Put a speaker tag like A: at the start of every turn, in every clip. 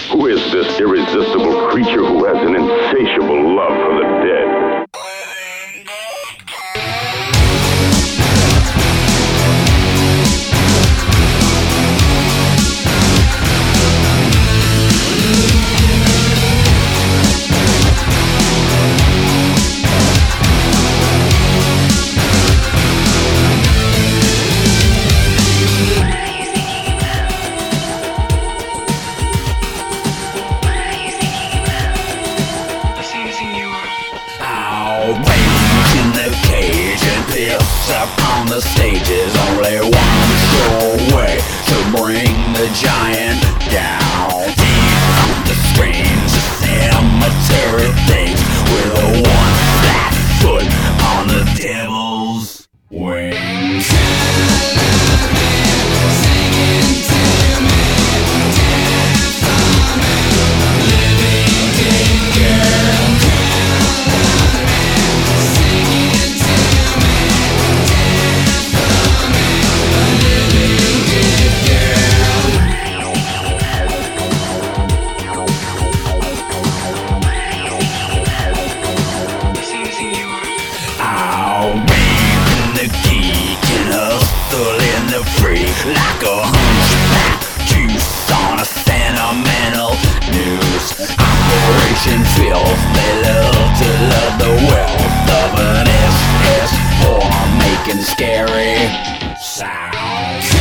A: Who is this irresistible creature who has an insatiable love for the dead?
B: Rage in the cage and piss up on the stages. Only one sure way to bring the giant down. Deep on the screens, the cemetery things with a one flat foot on the devil's wings. Like a hunchback juice on a sentimental news operation filth. They love to love the wealth of an SS whore making scary sounds.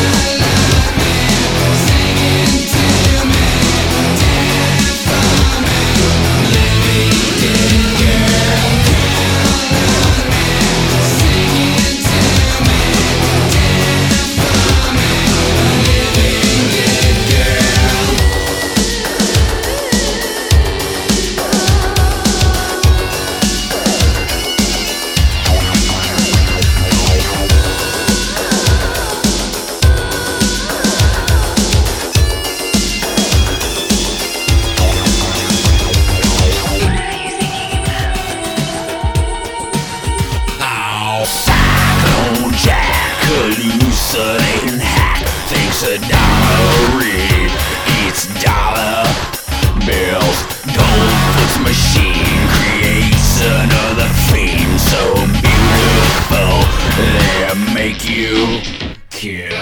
B: Cyclone Jack, hallucinating hack, thinks a dollar read eats dollar bills. Goldfoot's machine creates another theme so beautiful they make you kill.